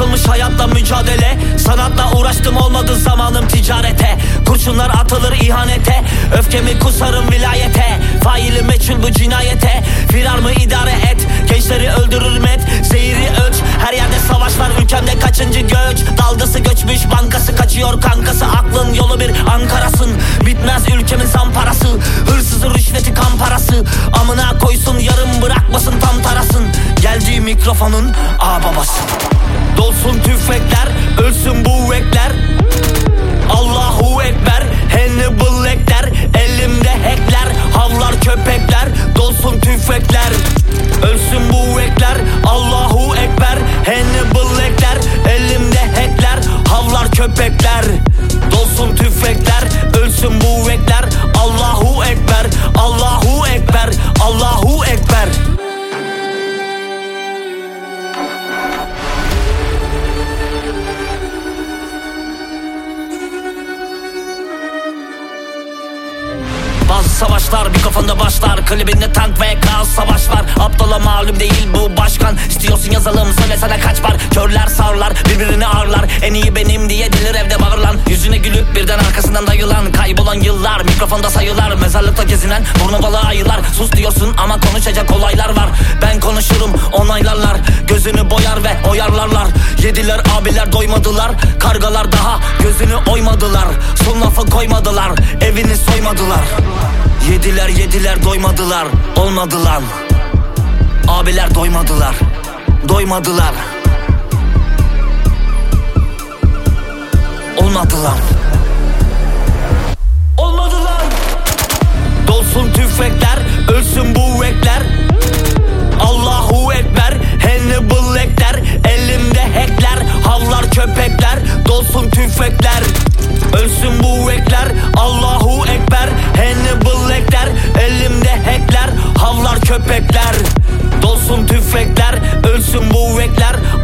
Basılmış hayatla mücadele, sanatla uğraştım olmadı zamanım ticarete. Kurşunlar atılır ihanete, öfkemi kusarım vilayete. Faili meçhul bu cinayete, firar mı idare et. Gençleri öldürür met, zehiri ölç. Her yerde savaşlar, ülkemde kaçıncı göç. Dalgası göçmüş, bankası kaçıyor kankası. Aklın yolu bir Ankara'sın, bitmez ülkemin zamparası. Hırsızı rüşveti kan parası, amına koysun yarım bırakmasın tam tarasın. Geldiği mikrofonun ağababası. Dolsun tüfekler, ölsün bu ekler. Allahu Ekber, Hannibal Lecter. Elimde hackler, havlar köpekler. Dolsun tüfekler, ölsün bu ekler. Allahu Ekber, Hannibal Lecter. Elimde hackler, havlar köpekler. Dolsun tüfekler, ölsün bu ekler. Allahu Ekber, Allahu Ekber, Allahu Ekber. Bazı savaşlar bir kafanda başlar, klibinde tank ve kaos savaş var. Aptala malum değil bu başkan, istiyorsun yazalım söylesene kaç var. Körler sağırlar, birbirini ağırlar, en iyi benim diye dilir evde bağırlan. Yüzüne gülüp birden arkasından dayılan, kaybolan yıllar mikrofonda sayılar. Mezarlıkta gezinen burnu balığı ayılar. Sus diyorsun ama konuşacak olaylar var. Ben konuşurum onaylarlar, gözünü boyar ve oyarlarlar. Yediler abiler doymadılar, kargalar daha gözünü oymadılar. Son lafı koymadılar, evini soymadılar. Yediler doymadılar, olmadı lan. Abiler doymadılar, doymadılar. Olmadı lan. Olmadı lan. Dolsun tüfekler, ölsün bu ekler. Allahu Ekber, Hannibal Lecter. Elimde hackler, havlar köpekler. Dolsun tüfekler, ölsün bu ekler. Allahu Ekber, Hannibal Lecter. Elimde hackler, havlar köpekler. Dolsun tüfekler, ölsün bu ekler.